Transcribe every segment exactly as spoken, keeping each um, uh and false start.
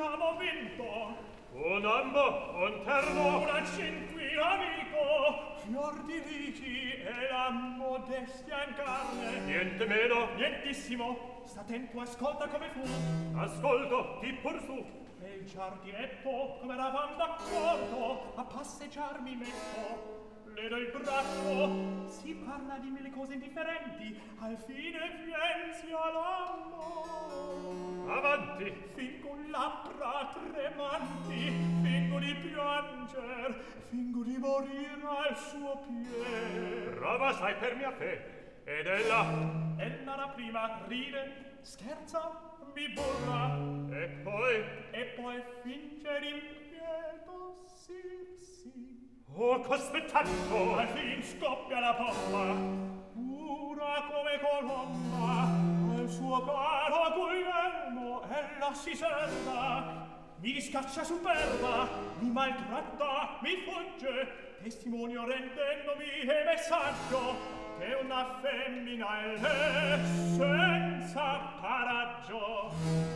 abbiamo vinto. Un ambo, un terno, un cinquino amico, fior di lici e la modestia in carne. Niente meno. Nientissimo. Sta attento, ascolta come fu. Ascolto, chi pur su. E il giardinetto, come eravamo d'accordo, a passeggiar mi metto. Le do il braccio, si parla di mille cose indifferenti, al fine fienzi all'ammo. Avanti. Fingo labbra tremanti, fingo di pianger, fingo di morire al suo piede. Prova sai per mia fe, ed ella? Ella la prima ride, scherza, mi burla, e poi? E poi finge rimpieto, sì, sì. Oh, cospettanto! Al fin scoppia la pompa, pura come colomba, al suo caro Guglielmo ella si serva, mi scaccia superba, mi maltratta, mi fugge, testimonio rendendomi e messaggio che una femmina è lei senza paraggio.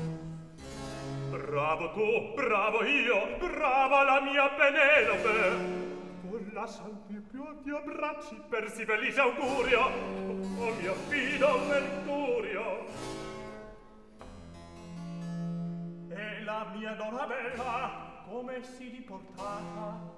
Bravo tu, bravo io, brava la mia Penelope! Con la sangue più ti abbracci per si felice augurio, oh mio fido Mercurio! E la mia Dorabella come si diportata?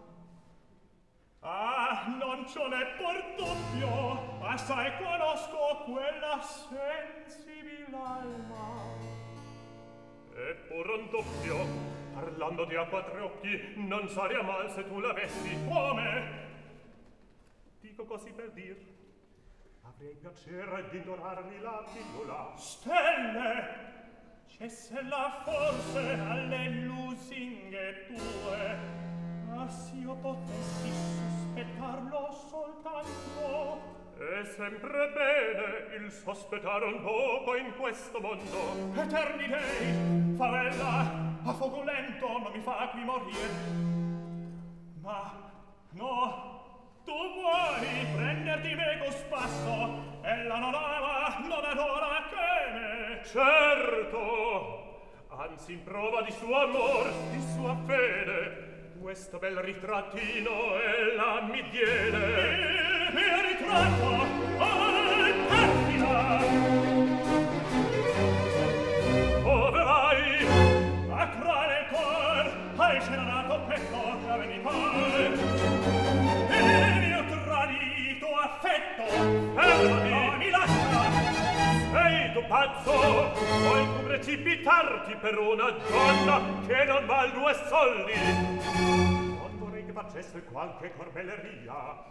Ah, non ce n'è por dubbio, assai conosco quella sensibile alma. Eppur un dubbio, parlando di a quattro occhi, non saria mal se tu l'avessi. Come? Dico così per dir. Avrei piacere di donarmi la pillola. Stelle! Cessella forse alle lusinghe tue. Ma s'io potessi sospettarlo soltanto. È sempre bene il sospettare un poco in questo mondo. Eterni dei, favella, a fuoco lento non mi fa qui morire. Ma, no, tu vuoi prenderti meco spasso, ella non ama, non adora che me. Certo, anzi in prova di suo amor, di sua fede, questo bel ritrattino ella mi diede. Il mio ritratto, oh, perfida! Dove vai? A crale il cor, al scenato petto, dove mi pare. Il mio tradito affetto, fermati! Oh, mi lascia! Sei tu pazzo? Vuoi tu precipitarti per una donna che non val due soldi? Non vorrei che facesse qualche corbelleria.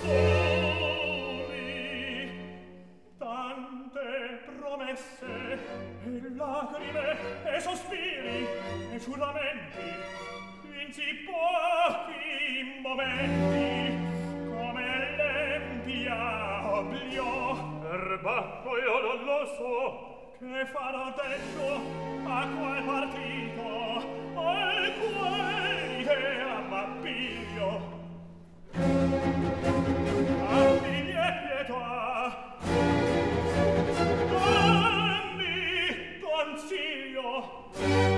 Soli, tante promesse, e lacrime, e sospiri, e giuramenti, in sì pochi momenti, come l'empia oblio. Erbacco io non lo so. Che farò detto a qual partito, al quale idea m'appiglio. Abbi pietà, dammi consiglio.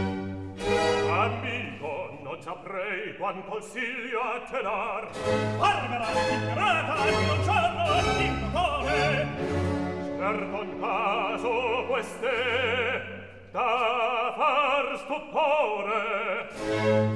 Amico, non saprei qual consiglio a te dar. Barbara, ingrata, non c'hanno il motore. Certo un caso queste da far stupore.